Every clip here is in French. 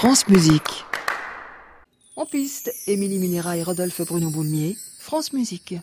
France Musique. En piste, Émilie Munera et Rodolphe Bruno Boulmier, France Musique.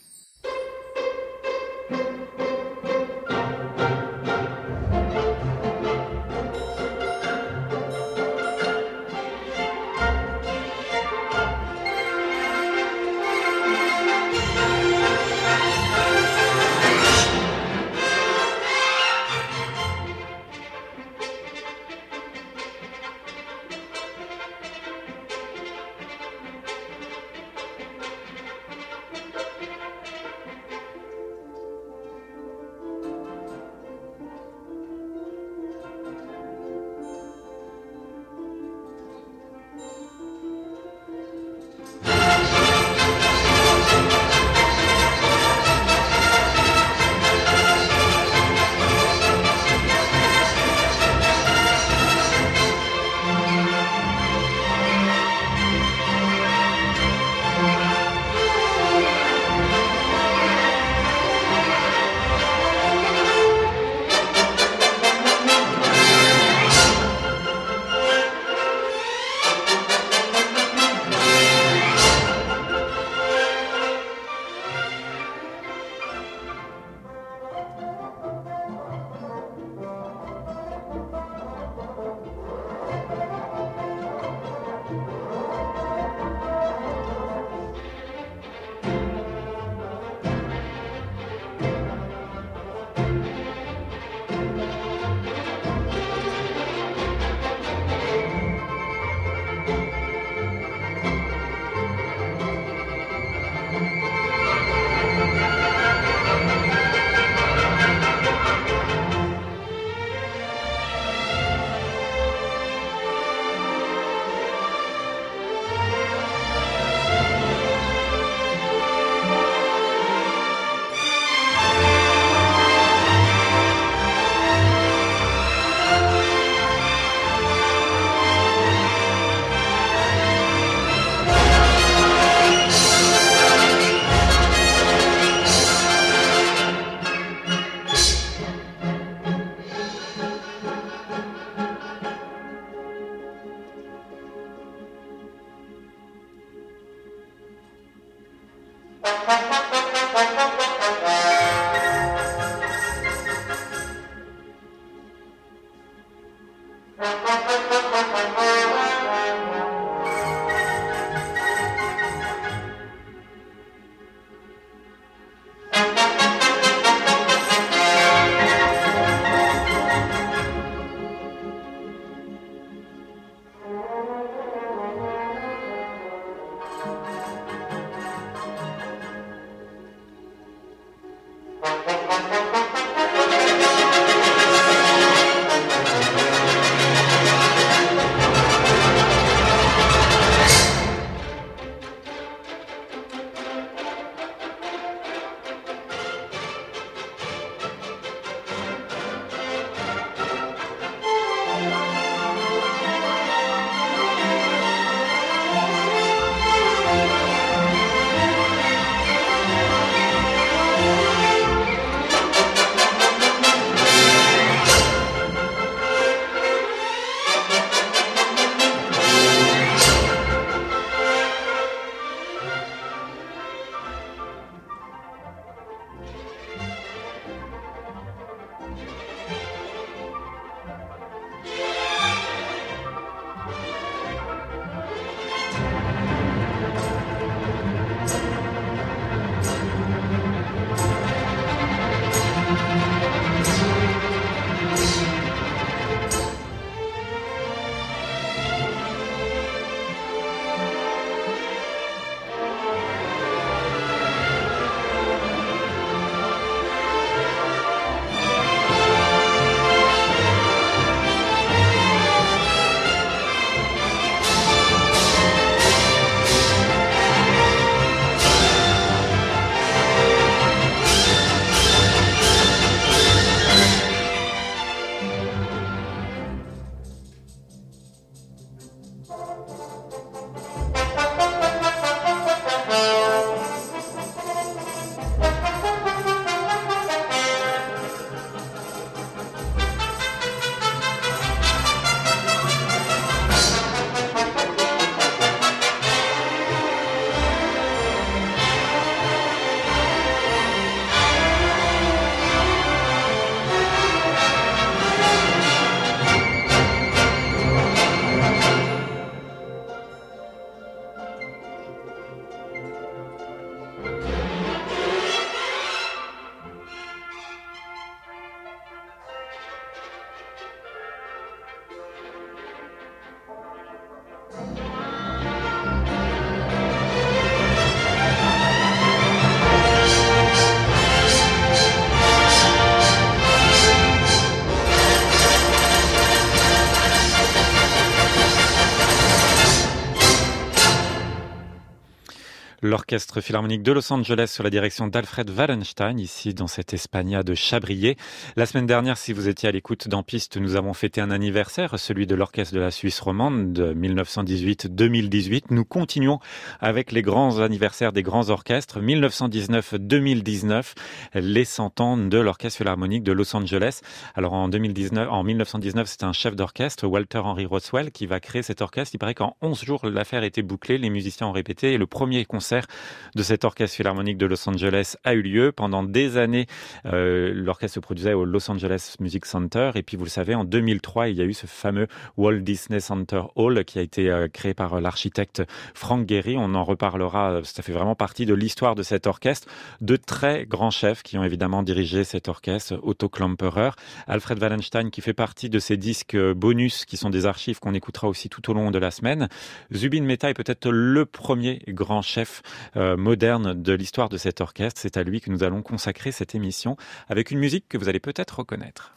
L'Orchestre Philharmonique de Los Angeles sous la direction d'Alfred Wallenstein, ici dans cette Espagna de Chabrier. La semaine dernière, si vous étiez à l'écoute d'En Piste, nous avons fêté un anniversaire, celui de l'Orchestre de la Suisse romande de 1918-2018. Nous continuons avec les grands anniversaires des grands orchestres. 1919-2019, les 100 ans de l'Orchestre Philharmonique de Los Angeles. Alors en 1919, c'est un chef d'orchestre, Walter Henry Roswell, qui va créer cet orchestre. Il paraît qu'en 11 jours, l'affaire était bouclée, les musiciens ont répété et le premier concert de cet orchestre philharmonique de Los Angeles a eu lieu. Pendant des années, l'orchestre se produisait au Los Angeles Music Center. Et puis, vous le savez, en 2003, il y a eu ce fameux Walt Disney Center Hall qui a été créé par l'architecte Frank Gehry. On en reparlera. Ça fait vraiment partie de l'histoire de cet orchestre. De très grands chefs qui ont évidemment dirigé cet orchestre. Otto Klemperer, Alfred Wallenstein qui fait partie de ces disques bonus qui sont des archives qu'on écoutera aussi tout au long de la semaine. Zubin Mehta est peut-être le premier grand chef moderne de l'histoire de cet orchestre. C'est à lui que nous allons consacrer cette émission avec une musique que vous allez peut-être reconnaître.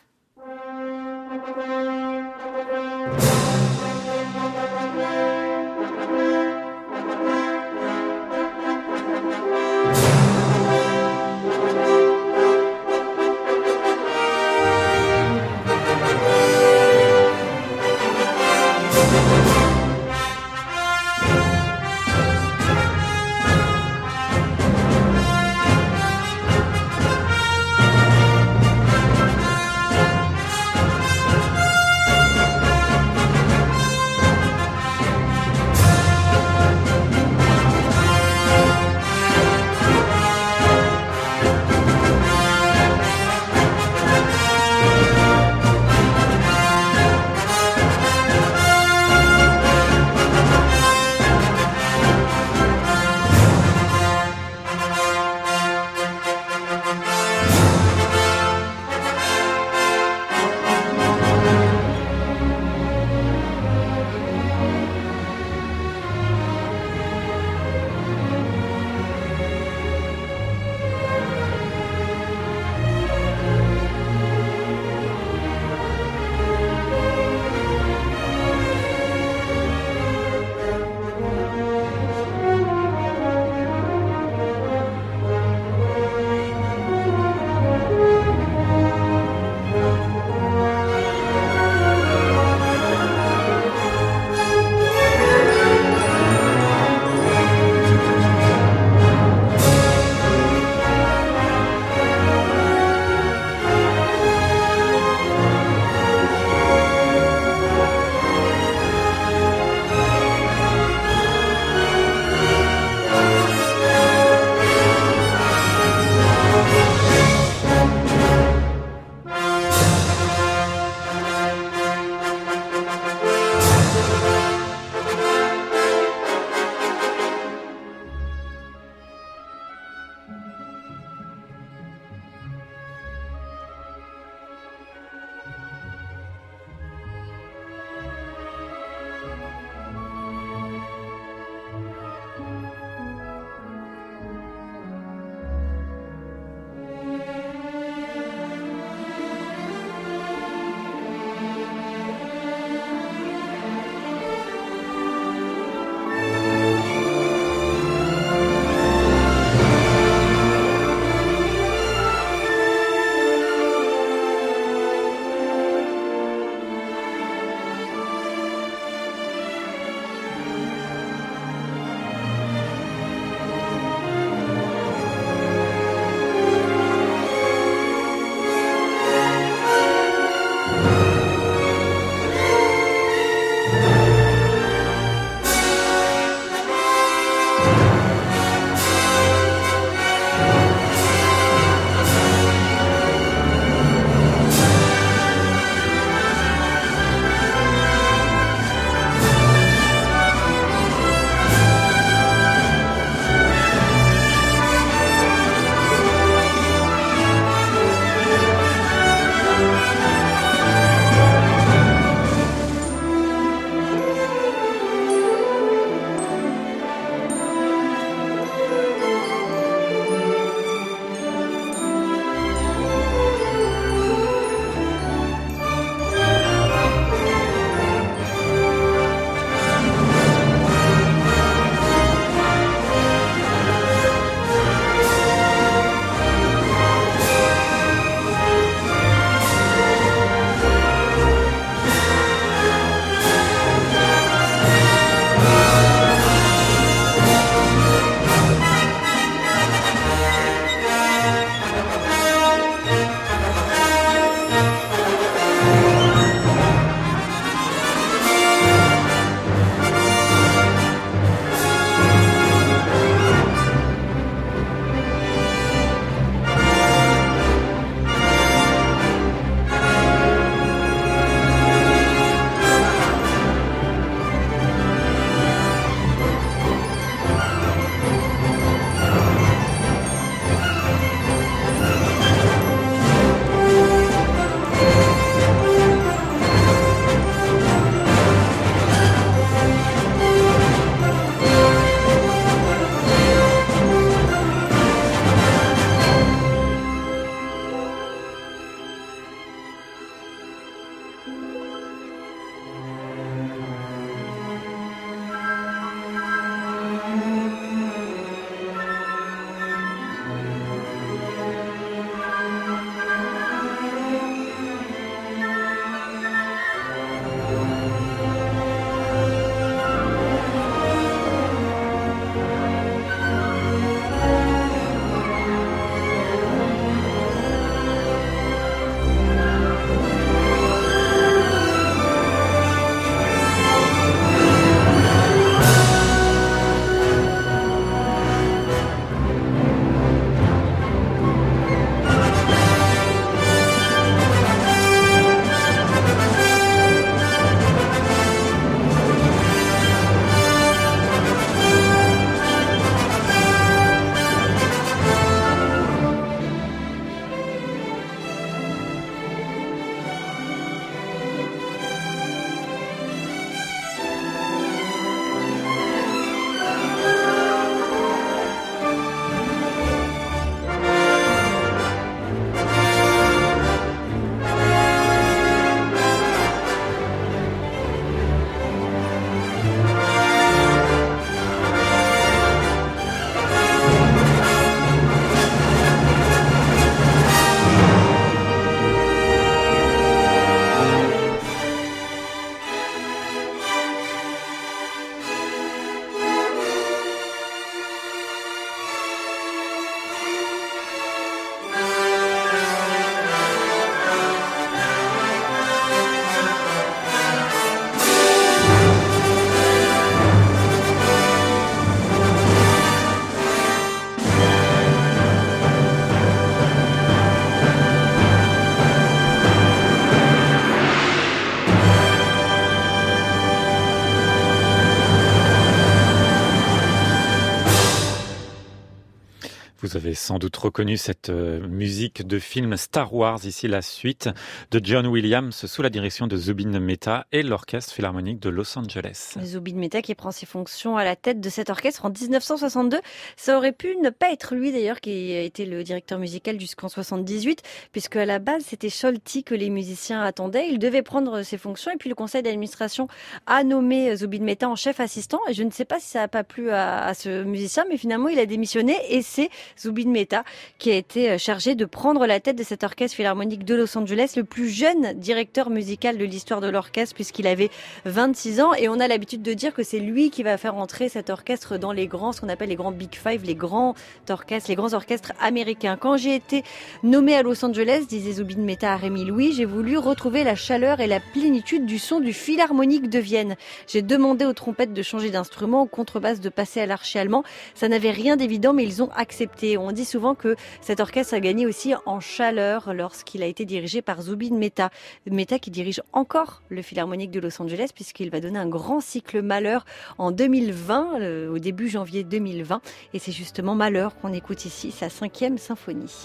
Vous avez sans doute reconnu cette musique de film Star Wars, ici la suite de John Williams sous la direction de Zubin Mehta et l'Orchestre Philharmonique de Los Angeles. Zubin Mehta qui prend ses fonctions à la tête de cet orchestre en 1962. Ça aurait pu ne pas être lui d'ailleurs qui a été le directeur musical jusqu'en 78, puisque à la base c'était Solti que les musiciens attendaient. Il devait prendre ses fonctions et puis le conseil d'administration a nommé Zubin Mehta en chef assistant. Et je ne sais pas si ça n'a pas plu à ce musicien, mais finalement il a démissionné et c'est Zubin Mehta qui a été chargé de prendre la tête de cet orchestre philharmonique de Los Angeles, le plus jeune directeur musical de l'histoire de l'orchestre puisqu'il avait 26 ans et on a l'habitude de dire que c'est lui qui va faire entrer cet orchestre dans les grands, ce qu'on appelle les grands Big Five, les grands orchestres américains. Quand j'ai été nommé à Los Angeles, disait Zubin Mehta à Rémi Louis, j'ai voulu retrouver la chaleur et la plénitude du son du Philharmonique de Vienne. J'ai demandé aux trompettes de changer d'instrument, aux contrebasses de passer à l'archi allemand. Ça n'avait rien d'évident, mais ils ont accepté. On dit souvent que cet orchestre a gagné aussi en chaleur lorsqu'il a été dirigé par Zubin Mehta. Mehta qui dirige encore le Philharmonique de Los Angeles puisqu'il va donner un grand cycle Malheur en 2020, au début janvier 2020. Et c'est justement Malheur qu'on écoute ici, sa 5e symphonie.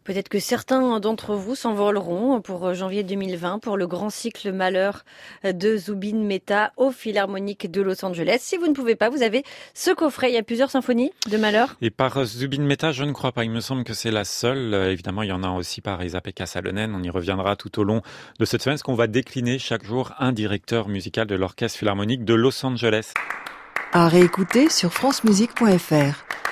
Peut-être que certains d'entre vous s'envoleront pour janvier 2020 pour le grand cycle Malheur de Zubin Mehta au Philharmonique de Los Angeles. Si vous ne pouvez pas, vous avez ce coffret. Il y a plusieurs symphonies de Malheur. Et par Zubin Mehta, je ne crois pas. Il me semble que c'est la seule. Évidemment, il y en a aussi par Esa-Pekka Salonen. On y reviendra tout au long de cette semaine, parce qu'on va décliner chaque jour un directeur musical de l'Orchestre Philharmonique de Los Angeles. À réécouter sur francemusique.fr.